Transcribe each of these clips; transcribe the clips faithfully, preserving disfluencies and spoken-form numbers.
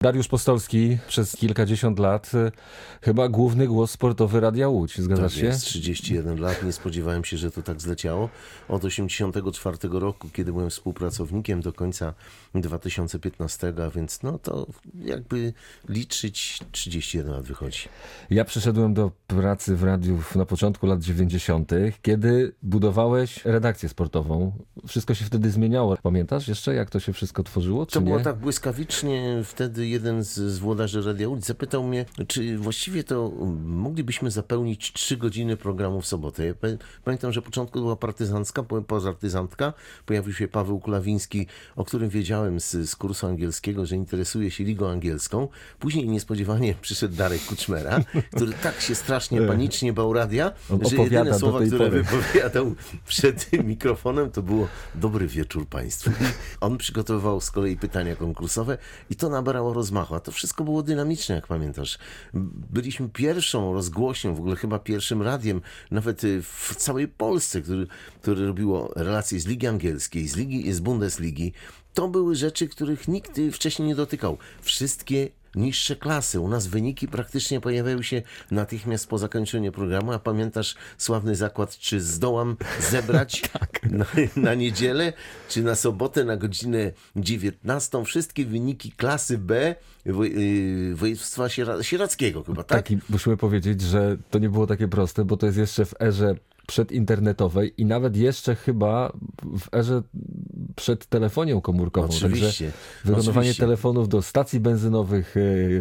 Dariusz Postolski przez kilkadziesiąt lat y, chyba główny głos sportowy Radia Łódź, zgadza Tak się? jest, trzydzieści jeden lat, nie spodziewałem się, że to tak zleciało. Od osiemdziesiątego czwartego roku, kiedy byłem współpracownikiem, do końca dwa tysiące piętnastego, a więc no to jakby liczyć trzydzieści jeden lat wychodzi. Ja przyszedłem do pracy w radiu na początku lat dziewięćdziesiątych, kiedy budowałeś redakcję sportową. Wszystko się wtedy zmieniało. Pamiętasz jeszcze, jak to się wszystko tworzyło, czy To nie? było tak błyskawicznie. Wtedy jeden z, z włodarzy Radia Łódź zapytał mnie, czy właściwie to moglibyśmy zapełnić trzy godziny programu w sobotę. Ja pamiętam, że początku była partyzancka, pozapartyzantka. Pojawił się Paweł Kulawiński, o którym wiedziałem z, z kursu angielskiego, że interesuje się ligą angielską. Później niespodziewanie przyszedł Darek Kuczmera, który tak się strasznie panicznie bał radia, On że jedyne słowa, które pory. wypowiadał przed tym mikrofonem, to było dobry wieczór Państwu. I on przygotowywał z kolei pytania konkursowe i to nabrało rozmachu. A to wszystko było dynamiczne, jak pamiętasz. Byliśmy pierwszą rozgłośnią, w ogóle chyba pierwszym radiem, nawet w całej Polsce, który, które robiło relacje z Ligi Angielskiej, z, Ligi, z Bundesligi. To były rzeczy, których nikt wcześniej nie dotykał. Wszystkie niższe klasy. U nas wyniki praktycznie pojawiały się natychmiast po zakończeniu programu, a pamiętasz sławny zakład, czy zdołam zebrać tak. na, na niedzielę, czy na sobotę na godzinę dziewiętnastą wszystkie wyniki klasy B województwa sieradzkiego chyba, tak? Tak, i musimy powiedzieć, że to nie było takie proste, bo to jest jeszcze w erze przedinternetowej i nawet jeszcze chyba w erze przed telefonią komórkową. Oczywiście. Także wykonywanie Oczywiście. telefonów do stacji benzynowych,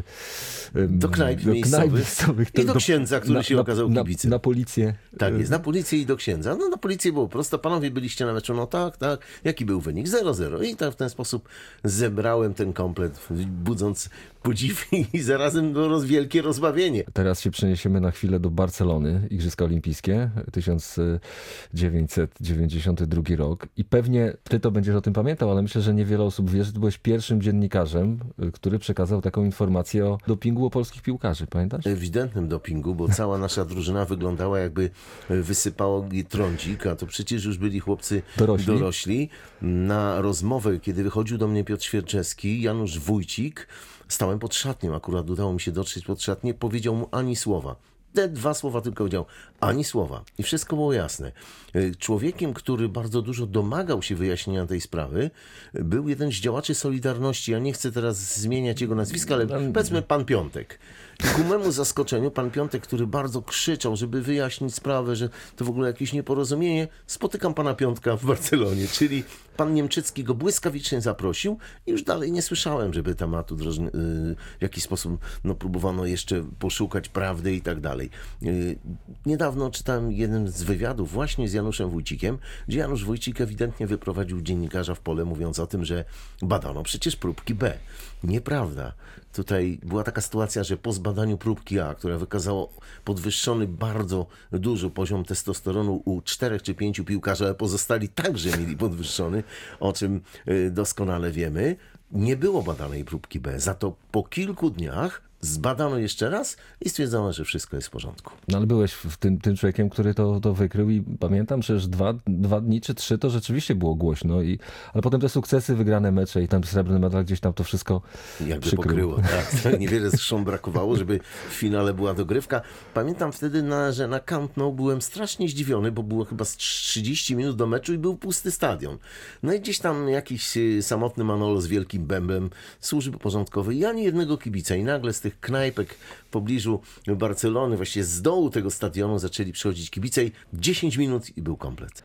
do knajp do miejscowych, knajp miejscowych i do księdza, który na, się okazał na, kibicem. Na, na policję. Tak jest, na policję i do księdza. No na policję było prosto. Panowie byliście na meczu, no tak, tak. Jaki był wynik? zero zero. I tak w ten sposób zebrałem ten komplet, budząc podziw i zarazem roz, wielkie rozbawienie. Teraz się przeniesiemy na chwilę do Barcelony, Igrzyska Olimpijskie, tysiąc dziewięćset dziewięćdziesiąty drugi rok. I pewnie ty to będziesz o tym pamiętał, ale myślę, że niewiele osób wie, że ty byłeś pierwszym dziennikarzem, który przekazał taką informację o dopingu u polskich piłkarzy. Pamiętasz? Ewidentnym dopingu, bo cała nasza drużyna wyglądała, jakby wysypało jej trądzik, a to przecież już byli chłopcy dorośli. dorośli. Na rozmowę, kiedy wychodził do mnie Piotr Świerczewski, Janusz Wójcik, stałem pod szatnią, akurat udało mi się dotrzeć pod szatnię, powiedział mu ani słowa. Te dwa słowa tylko powiedział, ani słowa. I wszystko było jasne. Człowiekiem, który bardzo dużo domagał się wyjaśnienia tej sprawy, był jeden z działaczy Solidarności. Ja nie chcę teraz zmieniać jego nazwiska, ale powiedzmy pan Piątek. I ku memu zaskoczeniu pan Piątek, który bardzo krzyczał, żeby wyjaśnić sprawę, że to w ogóle jakieś nieporozumienie, spotykam pana Piątka w Barcelonie, czyli pan Niemczycki go błyskawicznie zaprosił i już dalej nie słyszałem, żeby tematu w jakiś sposób no, próbowano jeszcze poszukać prawdy i tak dalej. Niedawno czytałem jeden z wywiadów właśnie z Januszem Wójcikiem, gdzie Janusz Wójcik ewidentnie wyprowadził dziennikarza w pole, mówiąc o tym, że badano przecież próbki B. Nieprawda. Tutaj była taka sytuacja, że po zbadaniu próbki A, która wykazała podwyższony bardzo dużo poziom testosteronu u czterech czy pięciu piłkarzy, ale pozostali także mieli podwyższony, o czym doskonale wiemy, nie było badanej próbki B. Za to po kilku dniach zbadano jeszcze raz i stwierdzono, że wszystko jest w porządku. No ale byłeś w tym, tym człowiekiem, który to, to wykrył i pamiętam, przecież dwa, dwa dni czy trzy to rzeczywiście było głośno. I, ale potem te sukcesy, wygrane mecze i tam srebrny medal gdzieś tam to wszystko jakby przykrył. pokryło. Tak. Niewiele zresztą brakowało, żeby w finale była dogrywka. Pamiętam wtedy, na, że na Camp Nou byłem strasznie zdziwiony, bo było chyba z trzydzieści minut do meczu i był pusty stadion. No i gdzieś tam jakiś samotny Manolo z wielkim bębem służby porządkowej i ani jednego kibica. I nagle z tych knajpek w pobliżu Barcelony, właściwie z dołu tego stadionu zaczęli przychodzić kibice i dziesięć minut i był komplet.